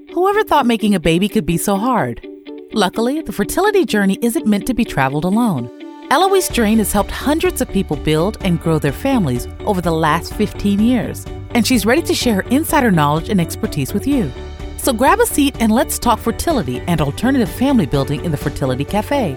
Whoever thought making a baby could be so hard? Luckily, the fertility journey isn't meant to be traveled alone. Eloise Drain has helped hundreds of people build and grow their families over the last 15 years, and she's ready to share her insider knowledge and expertise with you. So grab a seat and let's talk fertility and alternative family building in the Fertility Cafe.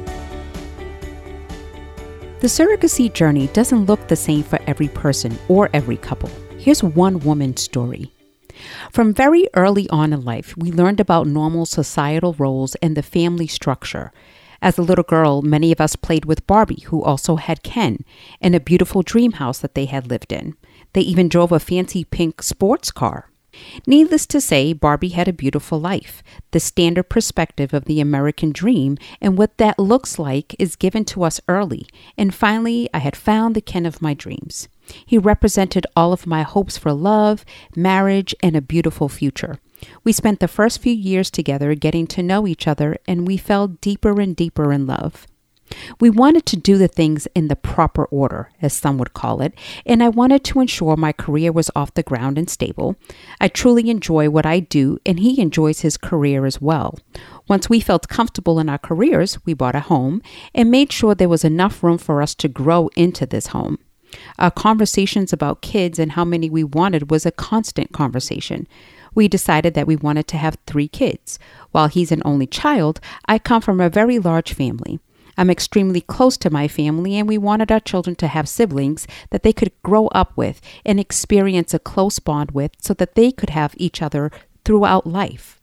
The surrogacy journey doesn't look the same for every person or every couple. Here's one woman's story. From very early on in life, we learned about normal societal roles and the family structure. As a little girl, many of us played with Barbie, who also had Ken, and a beautiful dream house that they had lived in. They even drove a fancy pink sports car. Needless to say, Barbie had a beautiful life. The standard perspective of the American dream and what that looks like is given to us early. And finally, I had found the Ken of my dreams. He represented all of my hopes for love, marriage, and a beautiful future. We spent the first few years together getting to know each other, and we fell deeper and deeper in love. We wanted to do the things in the proper order, as some would call it, and I wanted to ensure my career was off the ground and stable. I truly enjoy what I do, and he enjoys his career as well. Once we felt comfortable in our careers, we bought a home and made sure there was enough room for us to grow into this home. Our conversations about kids and how many we wanted was a constant conversation. We decided that we wanted to have 3 kids. While he's an only child, I come from a very large family. I'm extremely close to my family, and we wanted our children to have siblings that they could grow up with and experience a close bond with so that they could have each other throughout life.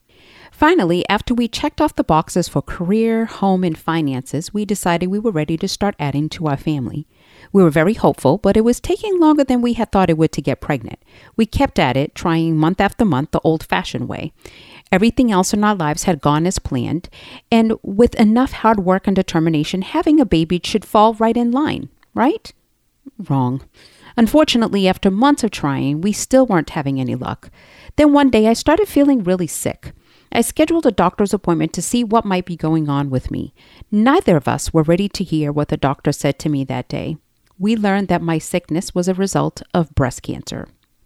Finally, after we checked off the boxes for career, home, and finances, we decided we were ready to start adding to our family. We were very hopeful, but it was taking longer than we had thought it would to get pregnant. We kept at it, trying month after month the old-fashioned way. Everything else in our lives had gone as planned, and with enough hard work and determination, having a baby should fall right in line, right? Wrong. Unfortunately, after months of trying, we still weren't having any luck. Then one day I started feeling really sick. I scheduled a doctor's appointment to see what might be going on with me. Neither of us were ready to hear what the doctor said to me that day. We learned that my sickness was a result of breast cancer.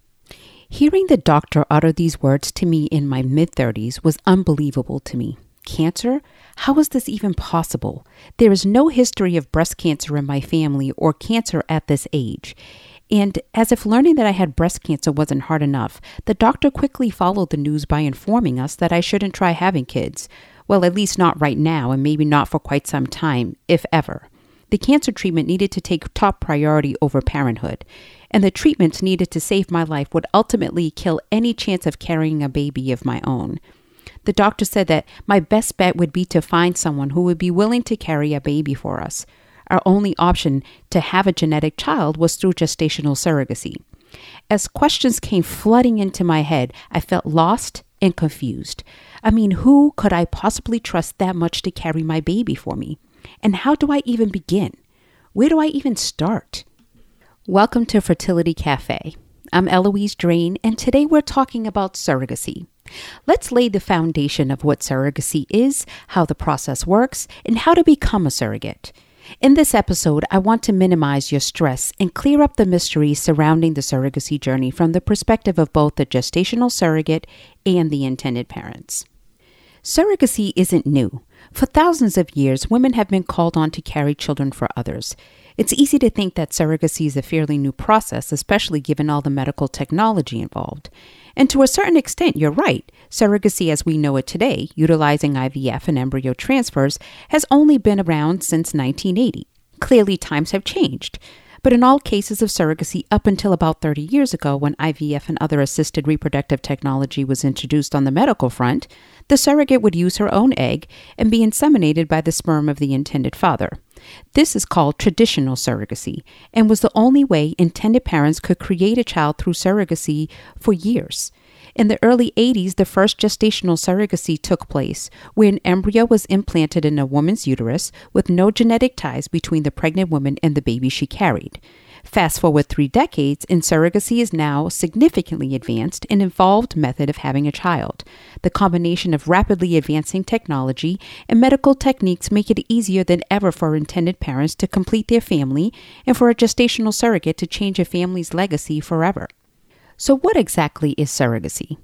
Hearing the doctor utter these words to me in my mid-30s was unbelievable to me. Cancer? How is this even possible? There is no history of breast cancer in my family or cancer at this age. And as if learning that I had breast cancer wasn't hard enough, the doctor quickly followed the news by informing us that I shouldn't try having kids. Well, at least not right now, and maybe not for quite some time, if ever. The cancer treatment needed to take top priority over parenthood, and the treatments needed to save my life would ultimately kill any chance of carrying a baby of my own. The doctor said that my best bet would be to find someone who would be willing to carry a baby for us. Our only option to have a genetic child was through gestational surrogacy. As questions came flooding into my head, I felt lost and confused. I mean, who could I possibly trust that much to carry my baby for me? And how do I even begin? Where do I even start? Welcome to Fertility Cafe. I'm Eloise Drain, and today we're talking about surrogacy. Let's lay the foundation of what surrogacy is, how the process works, and how to become a surrogate. In this episode, I want to minimize your stress and clear up the mysteries surrounding the surrogacy journey from the perspective of both the gestational surrogate and the intended parents. Surrogacy isn't new. For thousands of years, women have been called on to carry children for others. It's easy to think that surrogacy is a fairly new process, especially given all the medical technology involved. And to a certain extent, you're right. Surrogacy as we know it today, utilizing IVF and embryo transfers, has only been around since 1980. Clearly, times have changed. But in all cases of surrogacy up until about 30 years ago, when IVF and other assisted reproductive technology was introduced on the medical front, the surrogate would use her own egg and be inseminated by the sperm of the intended father. This is called traditional surrogacy and was the only way intended parents could create a child through surrogacy for years. In the early 80s, the first gestational surrogacy took place, where an embryo was implanted in a woman's uterus with no genetic ties between the pregnant woman and the baby she carried. Fast forward 3 decades, and surrogacy is now significantly advanced and evolved method of having a child. The combination of rapidly advancing technology and medical techniques make it easier than ever for intended parents to complete their family and for a gestational surrogate to change a family's legacy forever. So what exactly is surrogacy?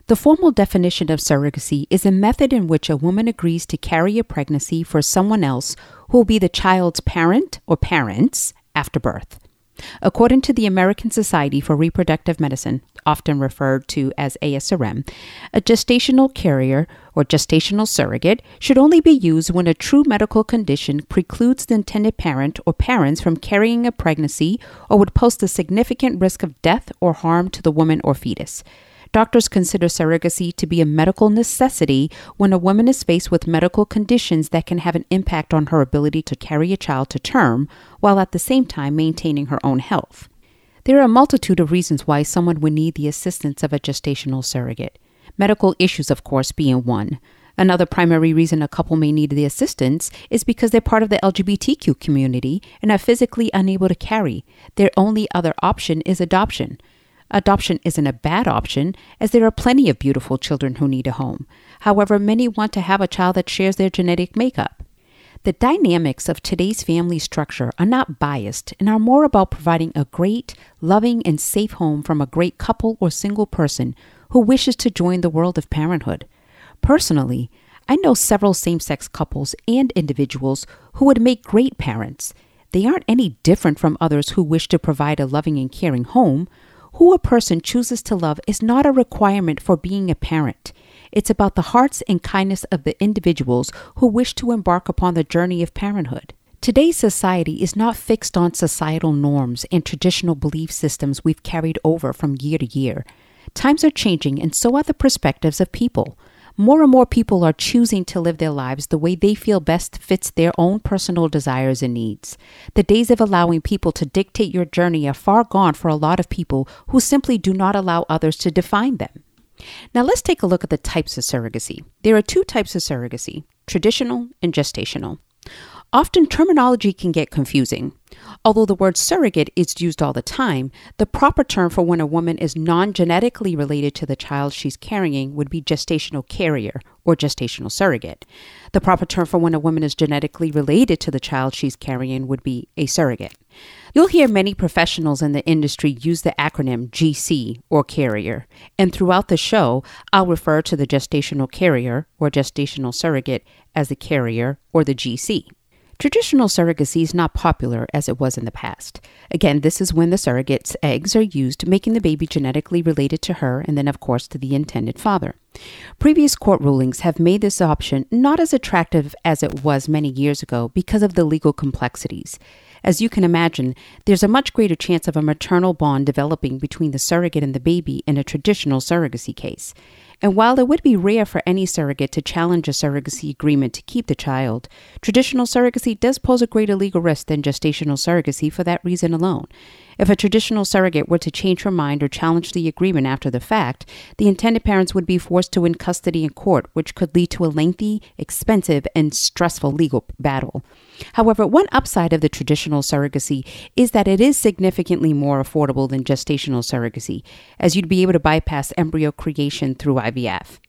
The formal definition of surrogacy is a method in which a woman agrees to carry a pregnancy for someone else who will be the child's parent or parents after birth. According to the American Society for Reproductive Medicine, often referred to as ASRM, a gestational carrier or gestational surrogate should only be used when a true medical condition precludes the intended parent or parents from carrying a pregnancy or would pose a significant risk of death or harm to the woman or fetus. Doctors consider surrogacy to be a medical necessity when a woman is faced with medical conditions that can have an impact on her ability to carry a child to term, while at the same time maintaining her own health. There are a multitude of reasons why someone would need the assistance of a gestational surrogate. Medical issues, of course, being one. Another primary reason a couple may need the assistance is because they're part of the LGBTQ community and are physically unable to carry. Their only other option is adoption. Adoption isn't a bad option, as there are plenty of beautiful children who need a home. However, many want to have a child that shares their genetic makeup. The dynamics of today's family structure are not biased and are more about providing a great, loving, and safe home from a great couple or single person who wishes to join the world of parenthood. Personally, I know several same-sex couples and individuals who would make great parents. They aren't any different from others who wish to provide a loving and caring home. Who a person chooses to love is not a requirement for being a parent. It's about the hearts and kindness of the individuals who wish to embark upon the journey of parenthood. Today's society is not fixed on societal norms and traditional belief systems we've carried over from year to year. Times are changing, and so are the perspectives of people. More and more people are choosing to live their lives the way they feel best fits their own personal desires and needs. The days of allowing people to dictate your journey are far gone for a lot of people who simply do not allow others to define them. Now let's take a look at the types of surrogacy. There are two types of surrogacy, traditional and gestational. Often terminology can get confusing. Although the word surrogate is used all the time, the proper term for when a woman is non-genetically related to the child she's carrying would be gestational carrier or gestational surrogate. The proper term for when a woman is genetically related to the child she's carrying would be a surrogate. You'll hear many professionals in the industry use the acronym GC or carrier, and throughout the show, I'll refer to the gestational carrier or gestational surrogate as the carrier or the GC. Traditional surrogacy is not popular as it was in the past. Again, this is when the surrogate's eggs are used, making the baby genetically related to her and then, of course, to the intended father. Previous court rulings have made this option not as attractive as it was many years ago because of the legal complexities. As you can imagine, there's a much greater chance of a maternal bond developing between the surrogate and the baby in a traditional surrogacy case. And while it would be rare for any surrogate to challenge a surrogacy agreement to keep the child, traditional surrogacy does pose a greater legal risk than gestational surrogacy for that reason alone. If a traditional surrogate were to change her mind or challenge the agreement after the fact, the intended parents would be forced to win custody in court, which could lead to a lengthy, expensive, and stressful legal battle. However, one upside of the traditional surrogacy is that it is significantly more affordable than gestational surrogacy, as you'd be able to bypass embryo creation through IVF.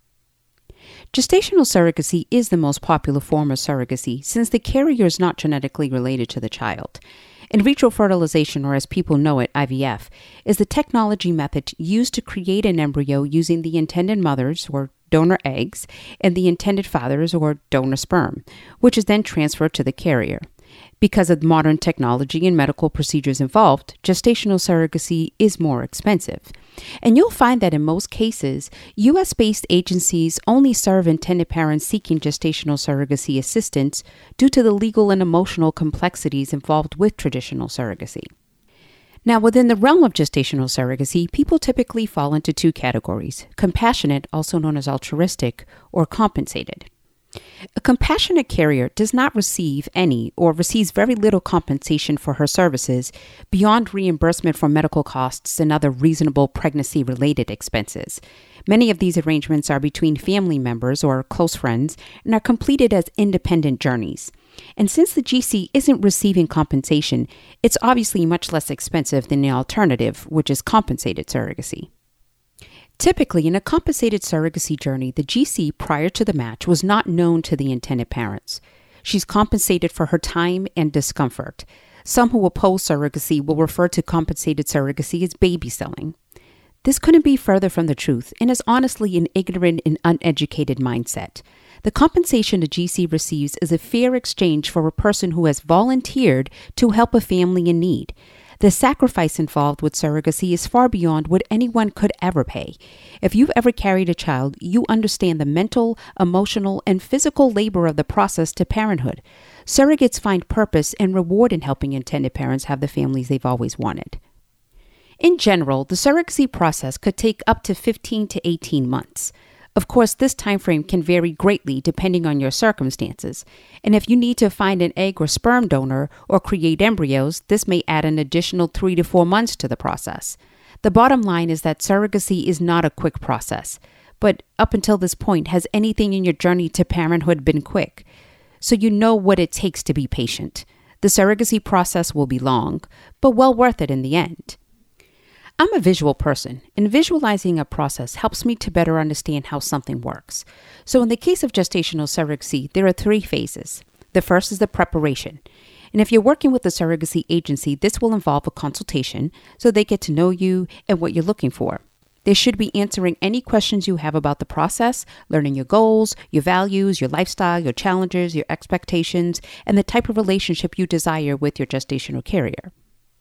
Gestational surrogacy is the most popular form of surrogacy since the carrier is not genetically related to the child. In vitro fertilization, or as people know it, IVF, is the technology method used to create an embryo using the intended mother's or donor eggs and the intended father's or donor sperm, which is then transferred to the carrier. Because of modern technology and medical procedures involved, gestational surrogacy is more expensive. And you'll find that in most cases, U.S.-based agencies only serve intended parents seeking gestational surrogacy assistance due to the legal and emotional complexities involved with traditional surrogacy. Now, within the realm of gestational surrogacy, people typically fall into two categories: compassionate, also known as altruistic, or compensated. A compassionate carrier does not receive any or receives very little compensation for her services beyond reimbursement for medical costs and other reasonable pregnancy-related expenses. Many of these arrangements are between family members or close friends and are completed as independent journeys. And since the GC isn't receiving compensation, it's obviously much less expensive than the alternative, which is compensated surrogacy. Typically, in a compensated surrogacy journey, the GC prior to the match was not known to the intended parents. She's compensated for her time and discomfort. Some who oppose surrogacy will refer to compensated surrogacy as baby selling. This couldn't be further from the truth and is honestly an ignorant and uneducated mindset. The compensation a GC receives is a fair exchange for a person who has volunteered to help a family in need. The sacrifice involved with surrogacy is far beyond what anyone could ever pay. If you've ever carried a child, you understand the mental, emotional, and physical labor of the process to parenthood. Surrogates find purpose and reward in helping intended parents have the families they've always wanted. In general, the surrogacy process could take up to 15 to 18 months. Of course, this time frame can vary greatly depending on your circumstances, and if you need to find an egg or sperm donor or create embryos, this may add an additional 3 to 4 months to the process. The bottom line is that surrogacy is not a quick process, but up until this point, has anything in your journey to parenthood been quick? So you know what it takes to be patient. The surrogacy process will be long, but well worth it in the end. I'm a visual person, and visualizing a process helps me to better understand how something works. So in the case of gestational surrogacy, there are 3 phases. The first is the preparation. And if you're working with a surrogacy agency, this will involve a consultation so they get to know you and what you're looking for. They should be answering any questions you have about the process, learning your goals, your values, your lifestyle, your challenges, your expectations, and the type of relationship you desire with your gestational carrier.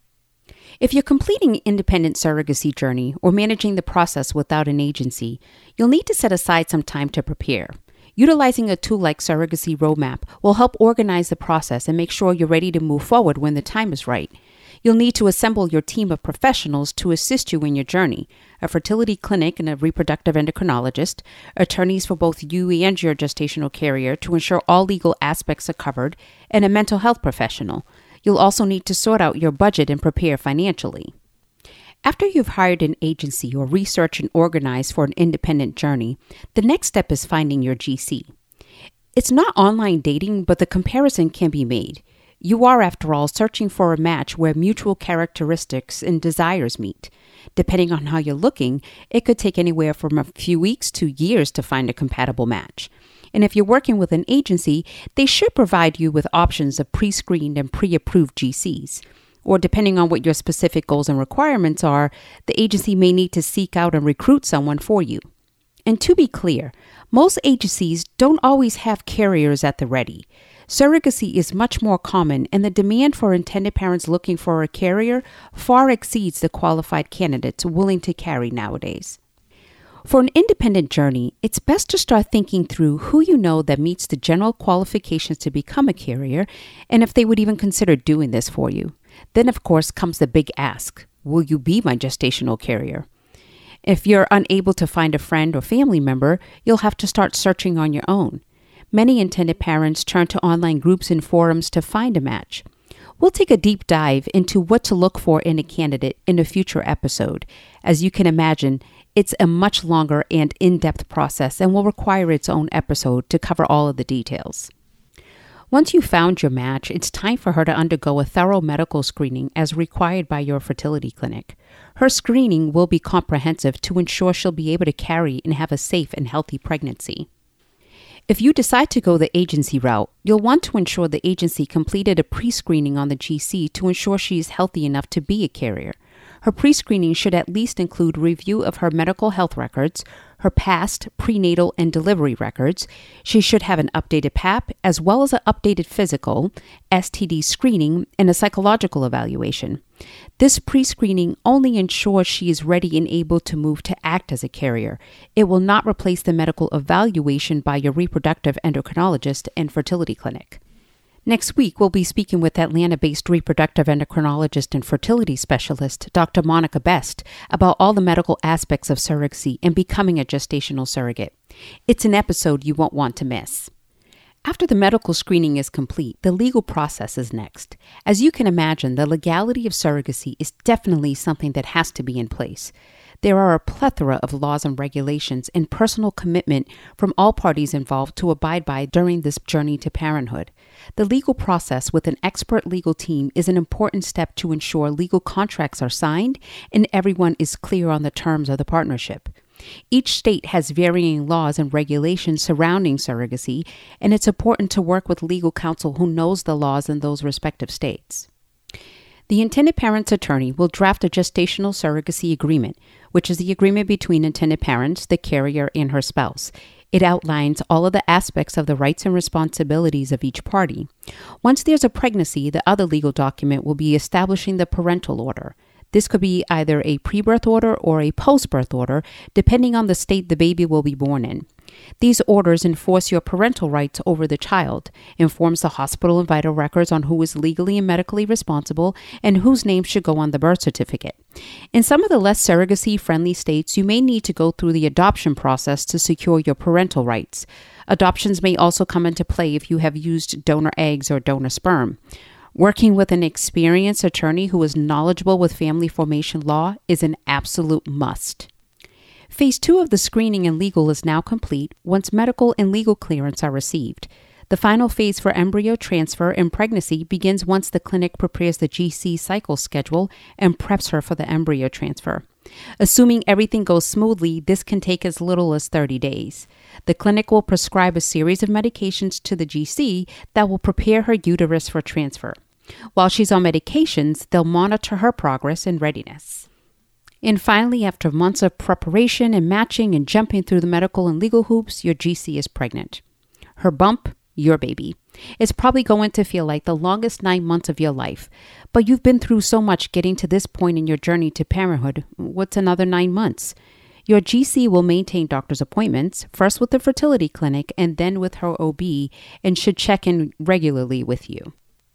If you're completing an independent surrogacy journey or managing the process without an agency, you'll need to set aside some time to prepare. Utilizing a tool like Surrogacy Roadmap will help organize the process and make sure you're ready to move forward when the time is right. You'll need to assemble your team of professionals to assist you in your journey: a fertility clinic and a reproductive endocrinologist, attorneys for both you and your gestational carrier to ensure all legal aspects are covered, and a mental health professional. You'll also need to sort out your budget and prepare financially. After you've hired an agency or researched and organized for an independent journey, the next step is finding your GC. It's not online dating, but the comparison can be made. You are, after all, searching for a match where mutual characteristics and desires meet. Depending on how you're looking, it could take anywhere from a few weeks to years to find a compatible match. And if you're working with an agency, they should provide you with options of pre-screened and pre-approved GCs. Or depending on what your specific goals and requirements are, the agency may need to seek out and recruit someone for you. And to be clear, most agencies don't always have carriers at the ready. Surrogacy is much more common, and the demand for intended parents looking for a carrier far exceeds the qualified candidates willing to carry nowadays. For an independent journey, it's best to start thinking through who you know that meets the general qualifications to become a carrier, and if they would even consider doing this for you. Then, of course, comes the big ask: will you be my gestational carrier? If you're unable to find a friend or family member, you'll have to start searching on your own. Many intended parents turn to online groups and forums to find a match. We'll take a deep dive into what to look for in a candidate in a future episode. As you can imagine, it's a much longer and in-depth process and will require its own episode to cover all of the details. Once you've found your match, it's time for her to undergo a thorough medical screening as required by your fertility clinic. Her screening will be comprehensive to ensure she'll be able to carry and have a safe and healthy pregnancy. If you decide to go the agency route, you'll want to ensure the agency completed a pre-screening on the GC to ensure she is healthy enough to be a carrier. Her pre-screening should at least include review of her medical health records, her past prenatal and delivery records. She should have an updated PAP as well as an updated physical, STD screening, and a psychological evaluation. This pre-screening only ensures she is ready and able to move to act as a carrier. It will not replace the medical evaluation by your reproductive endocrinologist and fertility clinic. Next week, we'll be speaking with Atlanta-based reproductive endocrinologist and fertility specialist, Dr. Monica Best, about all the medical aspects of surrogacy and becoming a gestational surrogate. It's an episode you won't want to miss. After the medical screening is complete, the legal process is next. As you can imagine, the legality of surrogacy is definitely something that has to be in place. There are a plethora of laws and regulations and personal commitment from all parties involved to abide by during this journey to parenthood. The legal process with an expert legal team is an important step to ensure legal contracts are signed and everyone is clear on the terms of the partnership. Each state has varying laws and regulations surrounding surrogacy, and it's important to work with legal counsel who knows the laws in those respective states. The intended parent's attorney will draft a gestational surrogacy agreement, which is the agreement between intended parents, the carrier, and her spouse. It outlines all of the aspects of the rights and responsibilities of each party. Once there's a pregnancy, the other legal document will be establishing the parental order. This could be either a pre-birth order or a post-birth order, depending on the state the baby will be born in. These orders enforce your parental rights over the child, informs the hospital and vital records on who is legally and medically responsible, and whose name should go on the birth certificate. In some of the less surrogacy-friendly states, you may need to go through the adoption process to secure your parental rights. Adoptions may also come into play if you have used donor eggs or donor sperm. Working with an experienced attorney who is knowledgeable with family formation law is an absolute must. Phase 2 of the screening and legal is now complete once medical and legal clearance are received. The final phase for embryo transfer and pregnancy begins once the clinic prepares the GC cycle schedule and preps her for the embryo transfer. Assuming everything goes smoothly, this can take as little as 30 days. The clinic will prescribe a series of medications to the GC that will prepare her uterus for transfer. While she's on medications, they'll monitor her progress and readiness. And finally, after months of preparation and matching and jumping through the medical and legal hoops, your GC is pregnant. Her bump, your baby. It's probably going to feel like the longest 9 months of your life, but you've been through so much getting to this point in your journey to parenthood. What's another 9 months? Your GC will maintain doctor's appointments, first with the fertility clinic and then with her OB, and should check in regularly with you.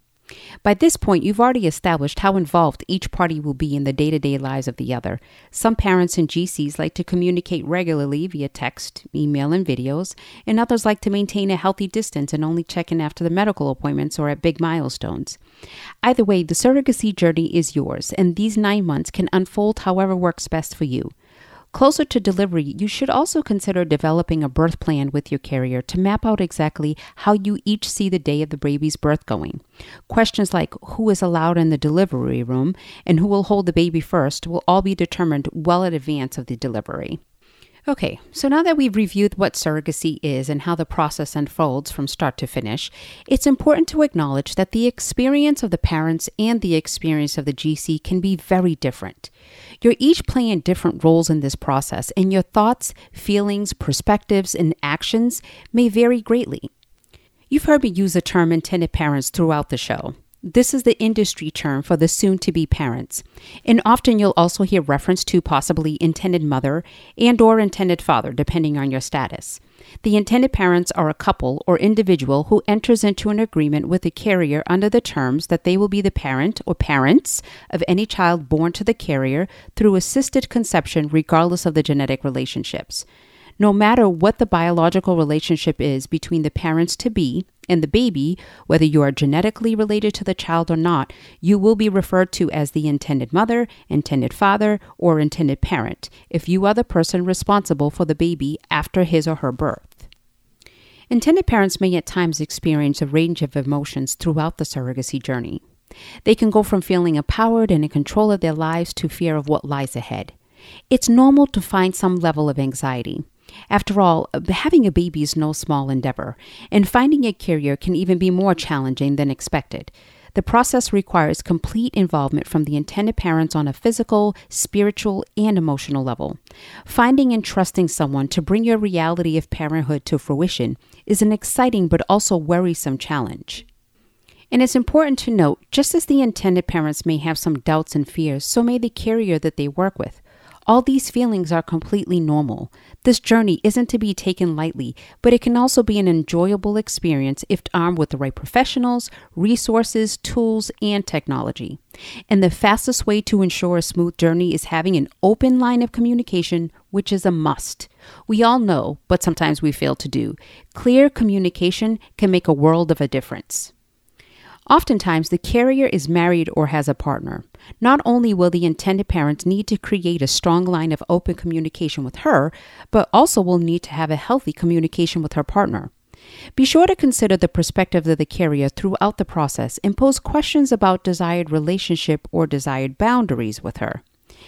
By this point, you've already established how involved each party will be in the day-to-day lives of the other. Some parents and GCs like to communicate regularly via text, email, and videos, and others like to maintain a healthy distance and only check in after the medical appointments or at big milestones. Either way, the surrogacy journey is yours, and these 9 months can unfold however works best for you. Closer to delivery, you should also consider developing a birth plan with your carrier to map out exactly how you each see the day of the baby's birth going. Questions like who is allowed in the delivery room and who will hold the baby first will all be determined well in advance of the delivery. Okay, so now that we've reviewed what surrogacy is and how the process unfolds from start to finish, it's important to acknowledge that the experience of the parents and the experience of the GC can be very different. You're each playing different roles in this process, and your thoughts, feelings, perspectives, and actions may vary greatly. You've heard me use the term intended parents throughout the show. This is the industry term for the soon-to-be parents, and often you'll also hear reference to possibly intended mother and or intended father, depending on your status. The intended parents are a couple or individual who enters into an agreement with the carrier under the terms that they will be the parent or parents of any child born to the carrier through assisted conception regardless of the genetic relationships. No matter what the biological relationship is between the parents-to-be and the baby, whether you are genetically related to the child or not, you will be referred to as the intended mother, intended father, or intended parent if you are the person responsible for the baby after his or her birth. Intended parents may at times experience a range of emotions throughout the surrogacy journey. They can go from feeling empowered and in control of their lives to fear of what lies ahead. It's normal to find some level of anxiety. After all, having a baby is no small endeavor, and finding a carrier can even be more challenging than expected. The process requires complete involvement from the intended parents on a physical, spiritual, and emotional level. Finding and trusting someone to bring your reality of parenthood to fruition is an exciting but also worrisome challenge. And it's important to note, just as the intended parents may have some doubts and fears, so may the carrier that they work with. All these feelings are completely normal. This journey isn't to be taken lightly, but it can also be an enjoyable experience if armed with the right professionals, resources, tools, and technology. And the fastest way to ensure a smooth journey is having an open line of communication, which is a must. We all know, but sometimes we fail to do. Clear communication can make a world of a difference. Oftentimes, the carrier is married or has a partner. Not only will the intended parents need to create a strong line of open communication with her, but also will need to have a healthy communication with her partner. Be sure to consider the perspective of the carrier throughout the process and pose questions about desired relationship or desired boundaries with her.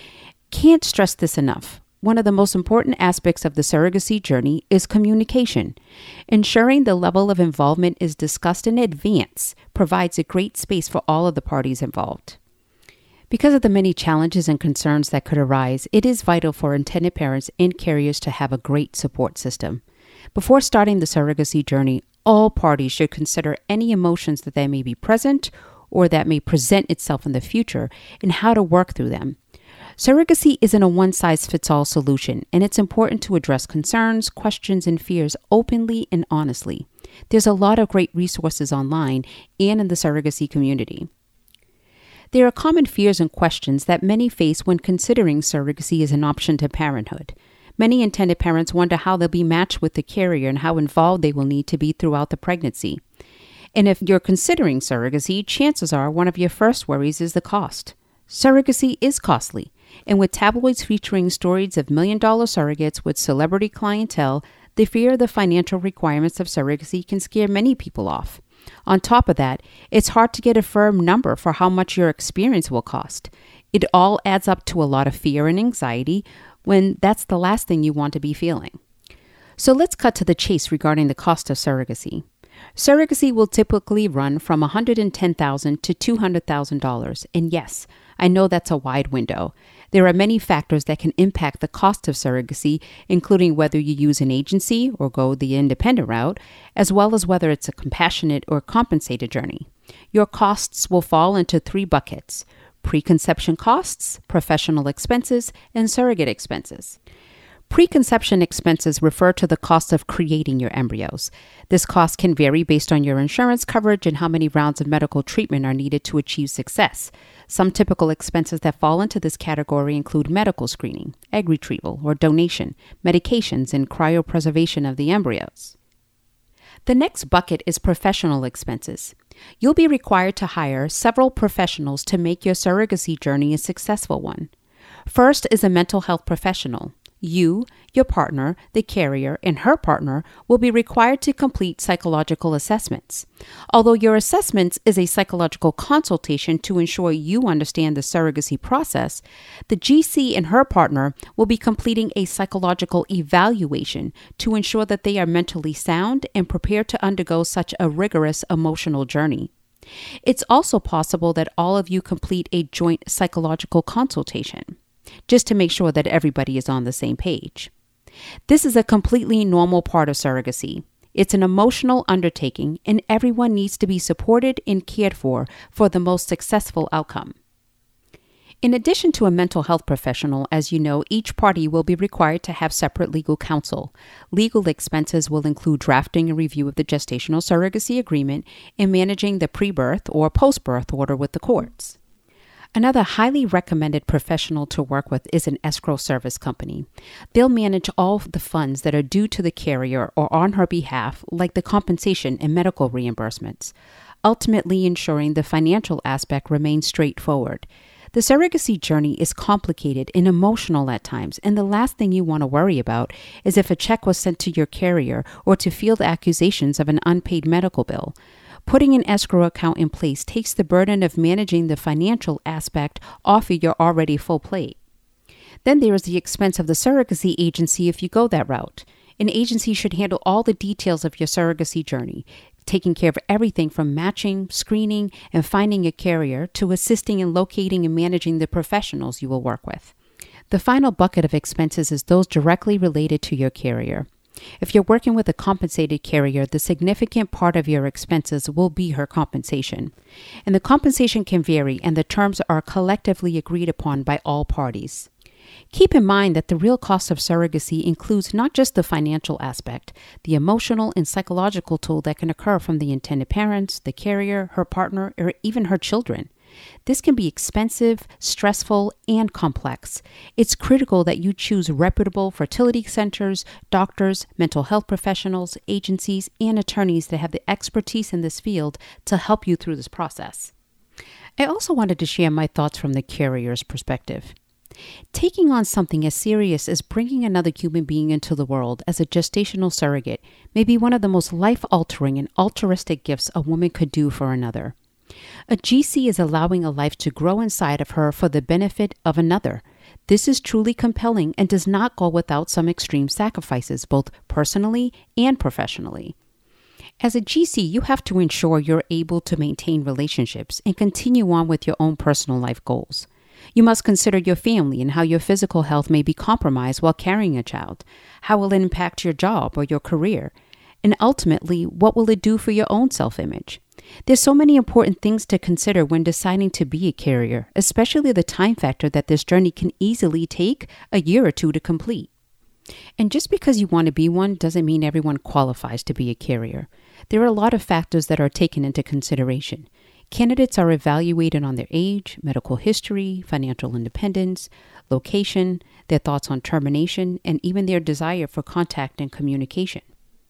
Can't stress this enough. One of the most important aspects of the surrogacy journey is communication. Ensuring the level of involvement is discussed in advance provides a great space for all of the parties involved. Because of the many challenges and concerns that could arise, it is vital for intended parents and carriers to have a great support system. Before starting the surrogacy journey, all parties should consider any emotions that may be present or that may present itself in the future and how to work through them. Surrogacy isn't a one-size-fits-all solution, and it's important to address concerns, questions, and fears openly and honestly. There's a lot of great resources online and in the surrogacy community. There are common fears and questions that many face when considering surrogacy as an option to parenthood. Many intended parents wonder how they'll be matched with the carrier and how involved they will need to be throughout the pregnancy. And if you're considering surrogacy, chances are one of your first worries is the cost. Surrogacy is costly, and with tabloids featuring stories of million-dollar surrogates with celebrity clientele, the fear of the financial requirements of surrogacy can scare many people off. On top of that, it's hard to get a firm number for how much your experience will cost. It all adds up to a lot of fear and anxiety when that's the last thing you want to be feeling. So let's cut to the chase regarding the cost of surrogacy. Surrogacy will typically run from $110,000 to $200,000. And yes, I know that's a wide window. There are many factors that can impact the cost of surrogacy, including whether you use an agency or go the independent route, as well as whether it's a compassionate or compensated journey. Your costs will fall into 3 buckets: preconception costs, professional expenses, and surrogate expenses. Preconception expenses refer to the cost of creating your embryos. This cost can vary based on your insurance coverage and how many rounds of medical treatment are needed to achieve success. Some typical expenses that fall into this category include medical screening, egg retrieval or donation, medications, and cryopreservation of the embryos. The next bucket is professional expenses. You'll be required to hire several professionals to make your surrogacy journey a successful one. First is a mental health professional. You, your partner, the carrier, and her partner will be required to complete psychological assessments. Although your assessments is a psychological consultation to ensure you understand the surrogacy process, the GC and her partner will be completing a psychological evaluation to ensure that they are mentally sound and prepared to undergo such a rigorous emotional journey. It's also possible that all of you complete a joint psychological consultation, just to make sure that everybody is on the same page. This is a completely normal part of surrogacy. It's an emotional undertaking, and everyone needs to be supported and cared for the most successful outcome. In addition to a mental health professional, as you know, each party will be required to have separate legal counsel. Legal expenses will include drafting a review of the gestational surrogacy agreement and managing the pre-birth or post-birth order with the courts. Another highly recommended professional to work with is an escrow service company. They'll manage all the funds that are due to the carrier or on her behalf, like the compensation and medical reimbursements, ultimately ensuring the financial aspect remains straightforward. The surrogacy journey is complicated and emotional at times, and the last thing you want to worry about is if a check was sent to your carrier or to field accusations of an unpaid medical bill. Putting an escrow account in place takes the burden of managing the financial aspect off of your already full plate. Then there is the expense of the surrogacy agency if you go that route. An agency should handle all the details of your surrogacy journey, taking care of everything from matching, screening, and finding a carrier to assisting in locating and managing the professionals you will work with. The final bucket of expenses is those directly related to your carrier. If you're working with a compensated carrier, the significant part of your expenses will be her compensation. And the compensation can vary, and the terms are collectively agreed upon by all parties. Keep in mind that the real cost of surrogacy includes not just the financial aspect, the emotional and psychological toll that can occur from the intended parents, the carrier, her partner, or even her children. This can be expensive, stressful, and complex. It's critical that you choose reputable fertility centers, doctors, mental health professionals, agencies, and attorneys that have the expertise in this field to help you through this process. I also wanted to share my thoughts from the carrier's perspective. Taking on something as serious as bringing another human being into the world as a gestational surrogate may be one of the most life-altering and altruistic gifts a woman could do for another. A GC is allowing a life to grow inside of her for the benefit of another. This is truly compelling and does not go without some extreme sacrifices, both personally and professionally. As a GC, you have to ensure you're able to maintain relationships and continue on with your own personal life goals. You must consider your family and how your physical health may be compromised while carrying a child. How will it impact your job or your career? And ultimately, what will it do for your own self-image? There's so many important things to consider when deciding to be a carrier, especially the time factor that this journey can easily take a year or two to complete. And just because you want to be one doesn't mean everyone qualifies to be a carrier. There are a lot of factors that are taken into consideration. Candidates are evaluated on their age, medical history, financial independence, location, their thoughts on termination, and even their desire for contact and communication.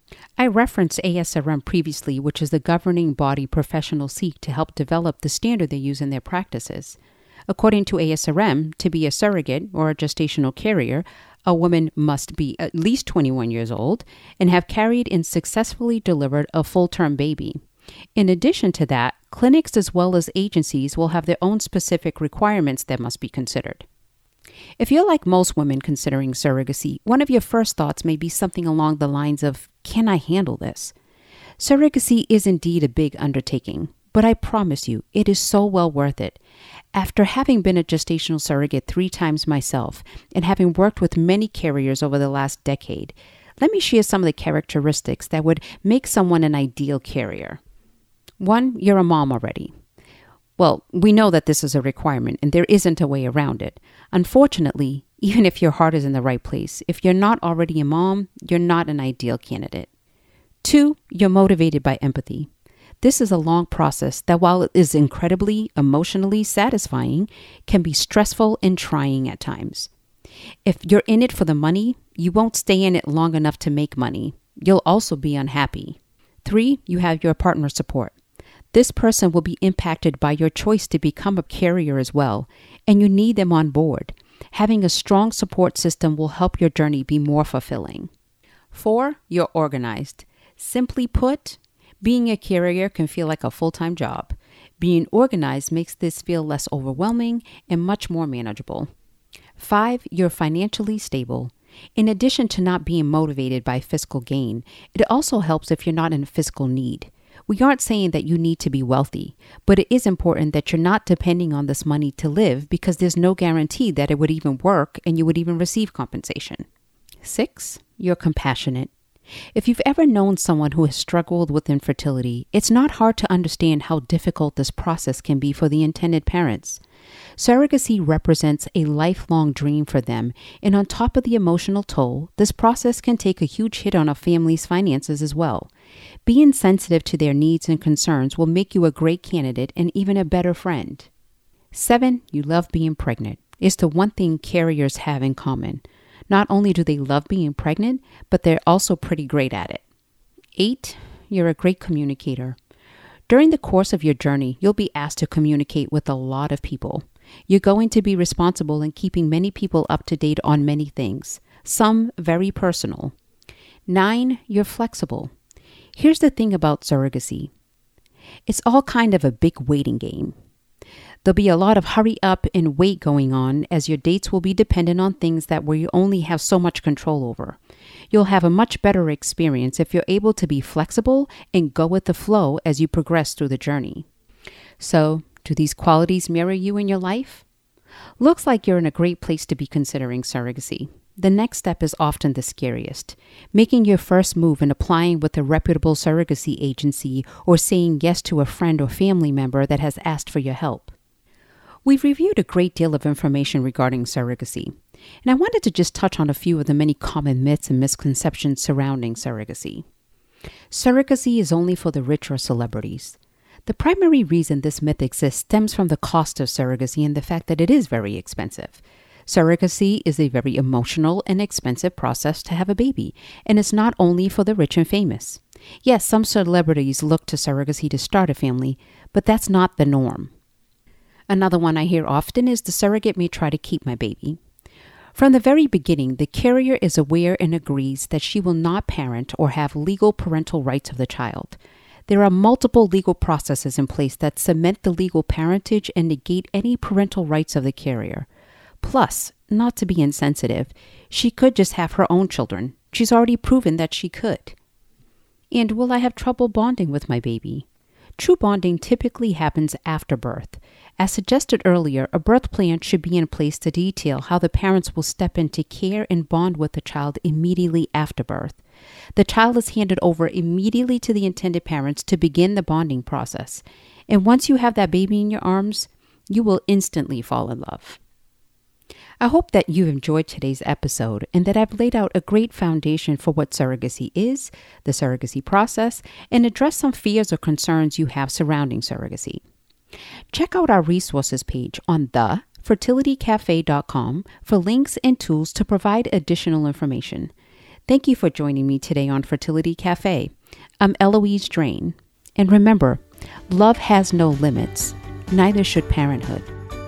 I referenced ASRM previously, which is the governing body professionals seek to help develop the standard they use in their practices. According to ASRM, to be a surrogate or a gestational carrier, a woman must be at least 21 years old and have carried and successfully delivered a full-term baby. In addition to that, clinics as well as agencies will have their own specific requirements that must be considered. If you're like most women considering surrogacy, one of your first thoughts may be something along the lines of, can I handle this? Surrogacy is indeed a big undertaking, but I promise you, it is so well worth it. After having been a gestational surrogate 3 times myself and having worked with many carriers over the last decade, let me share some of the characteristics that would make someone an ideal carrier. 1, you're a mom already. Well, we know that this is a requirement and there isn't a way around it. Unfortunately, even if your heart is in the right place, if you're not already a mom, you're not an ideal candidate. 2, you're motivated by empathy. This is a long process that, while it is incredibly emotionally satisfying, can be stressful and trying at times. If you're in it for the money, you won't stay in it long enough to make money. You'll also be unhappy. 3, you have your partner support. This person will be impacted by your choice to become a carrier as well, and you need them on board. Having a strong support system will help your journey be more fulfilling. 4, you're organized. Simply put, being a carrier can feel like a full-time job. Being organized makes this feel less overwhelming and much more manageable. 5, you're financially stable. In addition to not being motivated by fiscal gain, it also helps if you're not in fiscal need. We aren't saying that you need to be wealthy, but it is important that you're not depending on this money to live because there's no guarantee that it would even work and you would even receive compensation. 6, you're compassionate. If you've ever known someone who has struggled with infertility, it's not hard to understand how difficult this process can be for the intended parents. Surrogacy represents a lifelong dream for them, and on top of the emotional toll, this process can take a huge hit on a family's finances as well. Being sensitive to their needs and concerns will make you a great candidate and even a better friend. 7, you love being pregnant. It's the one thing carriers have in common. Not only do they love being pregnant, but they're also pretty great at it. 8, you're a great communicator. During the course of your journey, you'll be asked to communicate with a lot of people. You're going to be responsible in keeping many people up to date on many things, some very personal. 9, you're flexible. Here's the thing about surrogacy. It's all kind of a big waiting game. There'll be a lot of hurry up and wait going on as your dates will be dependent on things that where you only have so much control over. You'll have a much better experience if you're able to be flexible and go with the flow as you progress through the journey. So, do these qualities mirror you in your life? Looks like you're in a great place to be considering surrogacy. The next step is often the scariest. Making your first move and applying with a reputable surrogacy agency or saying yes to a friend or family member that has asked for your help. We've reviewed a great deal of information regarding surrogacy, and I wanted to just touch on a few of the many common myths and misconceptions surrounding surrogacy. Surrogacy is only for the rich or celebrities. The primary reason this myth exists stems from the cost of surrogacy and the fact that it is very expensive. Surrogacy is a very emotional and expensive process to have a baby, and it's not only for the rich and famous. Yes, some celebrities look to surrogacy to start a family, but that's not the norm. Another one I hear often is the surrogate may try to keep my baby. From the very beginning, the carrier is aware and agrees that she will not parent or have legal parental rights of the child. There are multiple legal processes in place that cement the legal parentage and negate any parental rights of the carrier. Plus, not to be insensitive, she could just have her own children. She's already proven that she could. And will I have trouble bonding with my baby? True bonding typically happens after birth. As suggested earlier, a birth plan should be in place to detail how the parents will step in to care and bond with the child immediately after birth. The child is handed over immediately to the intended parents to begin the bonding process. And once you have that baby in your arms, you will instantly fall in love. I hope that you've enjoyed today's episode and that I've laid out a great foundation for what surrogacy is, the surrogacy process, and address some fears or concerns you have surrounding surrogacy. Check out our resources page on thefertilitycafe.com for links and tools to provide additional information. Thank you for joining me today on Fertility Cafe. I'm Eloise Drain. And remember, love has no limits. Neither should parenthood.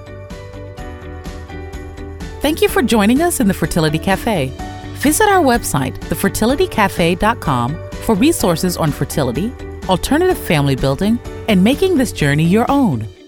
Thank you for joining us in the Fertility Cafe. Visit our website, thefertilitycafe.com, for resources on fertility, alternative family building, and making this journey your own.